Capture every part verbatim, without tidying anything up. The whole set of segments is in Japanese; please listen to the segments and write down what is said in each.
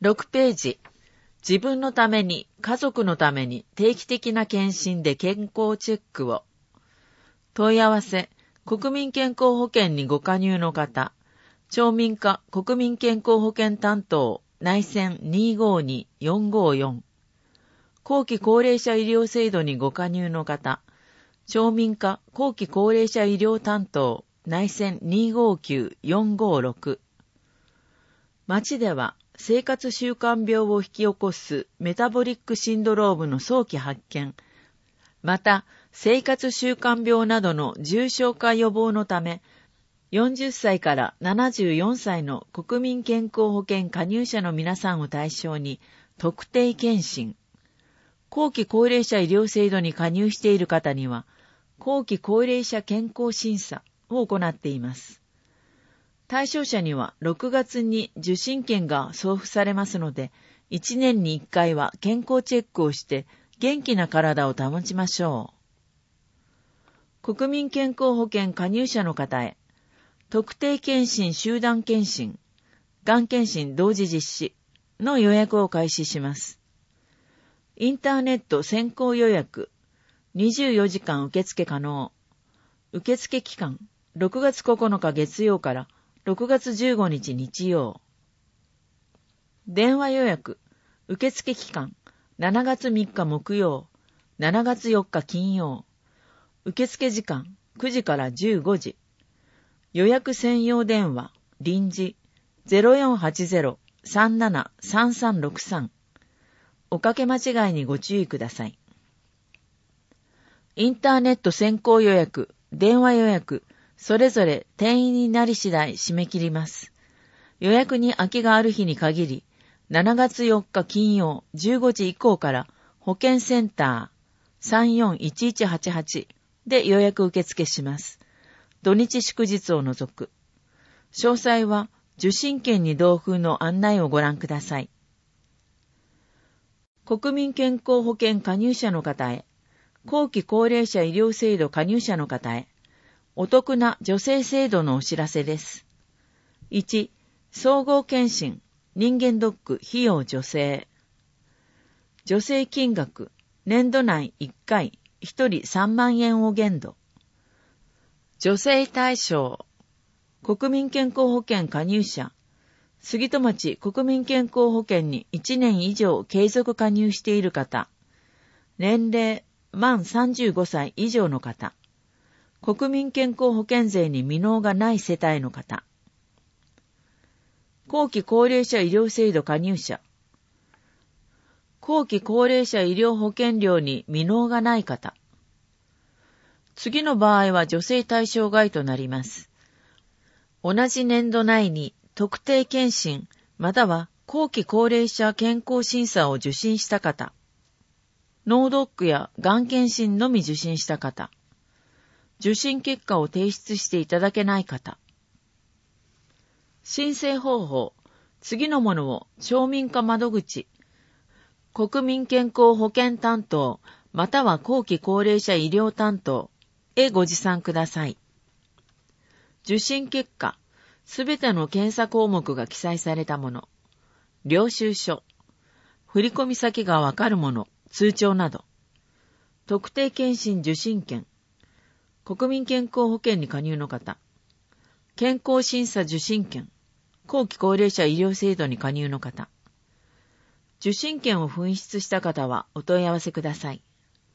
ろくページ。自分のために、家族のために定期的な検診で健康チェックを。問い合わせ、国民健康保険にご加入の方、町民課国民健康保険担当、内線 にーごーにーよんごーよん。後期高齢者医療制度にご加入の方、町民課後期高齢者医療担当、内線 にーごーきゅうよんごーろく。町では、生活習慣病を引き起こすメタボリックシンドロームの早期発見、また生活習慣病などの重症化予防のため、よんじゅっさいからななじゅうよんさいの国民健康保険加入者の皆さんを対象に特定健診、後期高齢者医療制度に加入している方には、後期高齢者健康審査を行っています。対象者にはろくがつに受診券が送付されますので、いちねんにいっかいは健康チェックをして元気な体を保ちましょう。国民健康保険加入者の方へ、特定健診集団健診、がん検診同時実施の予約を開始します。インターネット先行予約、にじゅうよじかん受付可能。受付期間、ろくがつここのか月曜からろくがつじゅうごにち日曜。電話予約、受付期間、しちがつみっか木曜、しちがつよっか金曜。受付時間、くじからじゅうごじ。予約専用電話、臨時 ゼロよんはちゼロ さんなな さんさんろくさん。おかけ間違いにご注意ください。インターネット先行予約、電話予約、それぞれ定員になり次第締め切ります。予約に空きがある日に限り、しちがつよっか金曜じゅうごじ以降から保健センター さんよんいちいちはちはち で予約受付します。土日祝日を除く。詳細は受診券に同封の案内をご覧ください。国民健康保険加入者の方へ、後期高齢者医療制度加入者の方へ、お得な助成制度のお知らせです。いち、総合検診、人間ドック費用助成。助成金額、年度内いっかい、ひとりさんまんえんを限度。助成対象、国民健康保険加入者、杉戸町国民健康保険にいちねん以上継続加入している方、年齢満さんじゅうごさい以上の方、国民健康保険税に未納がない世帯の方、後期高齢者医療制度加入者、後期高齢者医療保険料に未納がない方、次の場合は助成対象外となります。同じ年度内に特定健診または後期高齢者健康審査を受診した方、脳ドックやがん検診のみ受診した方、受診結果を提出していただけない方。申請方法、次のものを町民課窓口、国民健康保険担当、または後期高齢者医療担当へご持参ください。受診結果、すべての検査項目が記載されたもの、領収書、振込先がわかるもの、通帳など、特定健診受診券、国民健康保険に加入の方、健康審査受診券、後期高齢者医療制度に加入の方、受診券を紛失した方はお問い合わせください。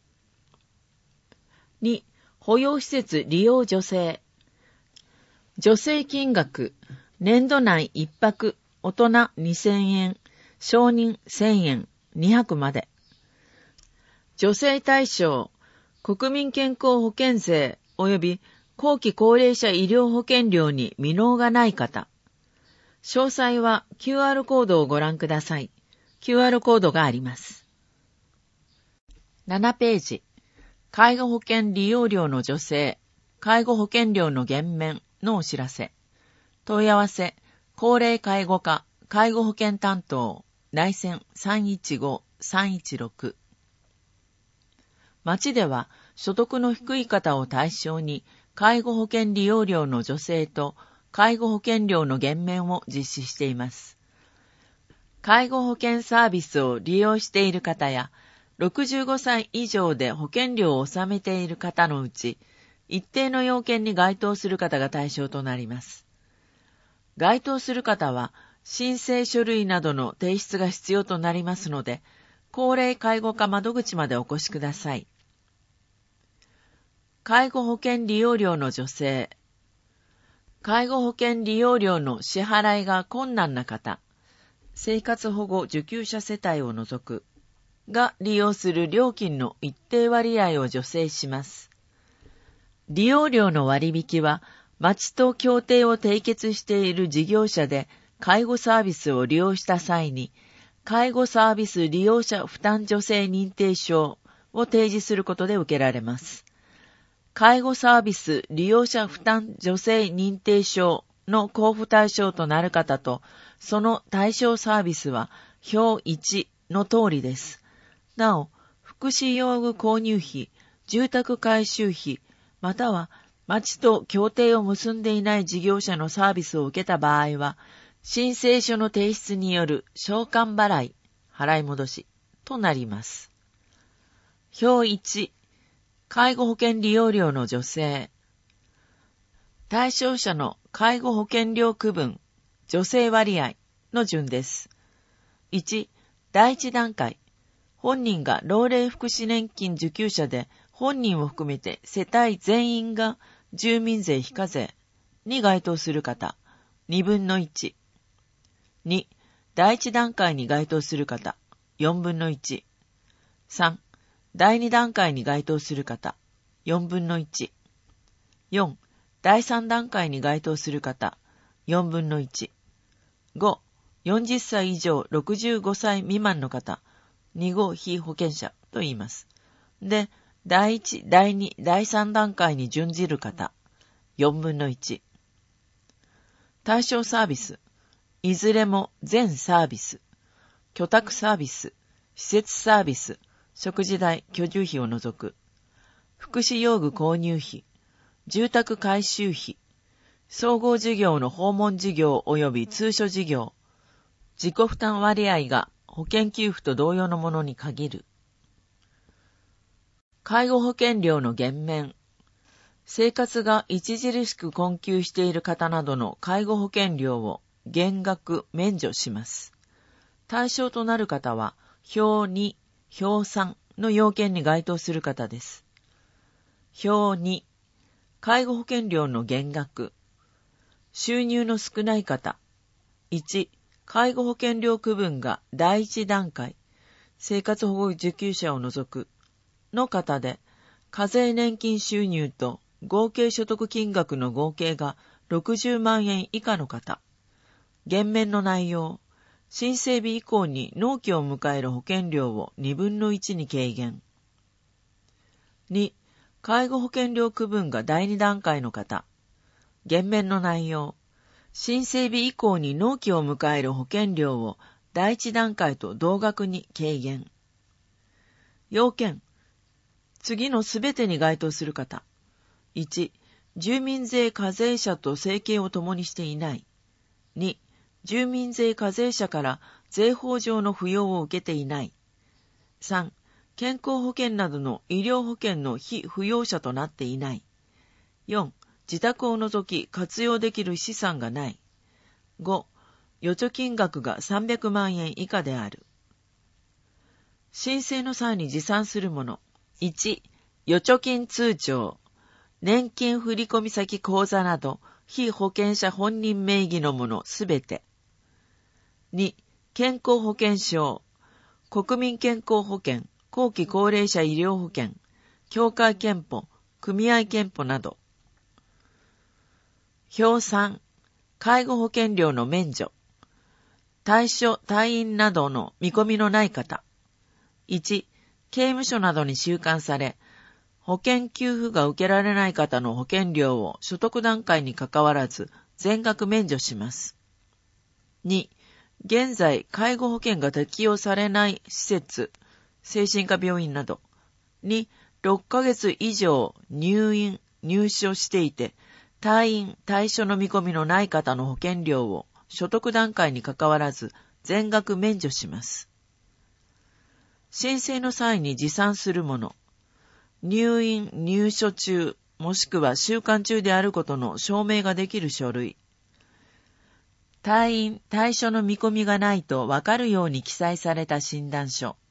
に、保養施設利用助成。助成金額、年度内いっぱく、大人にせんえん、少人せんえん、にはくまで。助成対象、国民健康保険税及び後期高齢者医療保険料に未納がない方。詳細は キューアール コードをご覧ください。キューアール コードがあります。ななページ。介護保険利用料の助成、介護保険料の減免のお知らせ。問い合わせ、高齢介護課、介護保険担当、内線 さんいちご さんいちろく。町では所得の低い方を対象に介護保険利用料の助成と介護保険料の減免を実施しています。 介護保険サービスを利用している方や、ろくじゅうごさい以上で保険料を納めている方のうち、一定の要件に該当する方が対象となります。該当する方は、申請書類などの提出が必要となりますので、高齢介護課窓口までお越しください。介護保険利用料の助成。介護保険利用料の支払いが困難な方、生活保護受給者世帯を除く、が利用する料金の一定割合を助成します。利用料の割引は、町と協定を締結している事業者で介護サービスを利用した際に、介護サービス利用者負担助成認定証を提示することで受けられます。介護サービス利用者負担助成認定証の交付対象となる方と、その対象サービスは表いちの通りです。なお、福祉用具購入費、住宅改修費、または町と協定を結んでいない事業者のサービスを受けた場合は、申請書の提出による償還払い、払い戻しとなります。表いち、介護保険利用料の助成。対象者の介護保険料区分、助成割合の順です。いち、第一段階。本人が老齢福祉年金受給者で、本人を含めて世帯全員が住民税非課税に該当する方、にぶんのいち。に、第一段階に該当する方、よんぶんのいち。さん、第二段階に該当する方、よんぶんのいち。よん、第三段階に該当する方、よんぶんのいち。ご、よんじゅっさい以上ろくじゅうごさい未満の方、に号被保険者と言います。で、第一、第二、第三段階に準じる方、よんぶんのいち。対象サービス、いずれも全サービス、居宅サービス、施設サービス、食事代、居住費を除く、福祉用具購入費、住宅改修費、総合事業の訪問事業及び通所事業、自己負担割合が保険給付と同様のものに限る。介護保険料の減免。生活が著しく困窮している方などの介護保険料を減額免除します。対象となる方は、表に、表さんの要件に該当する方です。表に、介護保険料の減額。収入の少ない方。いち、介護保険料区分が第一段階、生活保護受給者を除くの方で、課税年金収入と合計所得金額の合計がろくじゅうまんえん以下の方。減免の内容。申請日以降に納期を迎える保険料をにぶんのいちに軽減。に、介護保険料区分がだいに段階の方。減免の内容。申請日以降に納期を迎える保険料をだいいち段階と同額に軽減。要件。次のすべてに該当する方。いち、住民税課税者と生計を共にしていない。に、住民税課税者から税法上の扶養を受けていない。さん、健康保険などの医療保険の被扶養者となっていない。よん、自宅を除き活用できる資産がない。ご、預貯金額がさんびゃくまんえん以下である。申請の際に持参するもの。いち、預貯金通帳、年金振込先口座など、被保険者本人名義のものすべて。に、健康保険証、国民健康保険、後期高齢者医療保険、協会憲法、組合憲法など。表さん、介護保険料の免除。退所、退院などの見込みのない方。いち、刑務所などに収監され、保険給付が受けられない方の保険料を所得段階にかかわらず全額免除します。に、現在介護保険が適用されない施設、精神科病院などにろっかげつ以上入院、入所していて、退院、退所の見込みのない方の保険料を所得段階にかかわらず全額免除します。申請の際に持参するもの、入院・入所中、もしくは収監中であることの証明ができる書類、退院・退所の見込みがないとわかるように記載された診断書、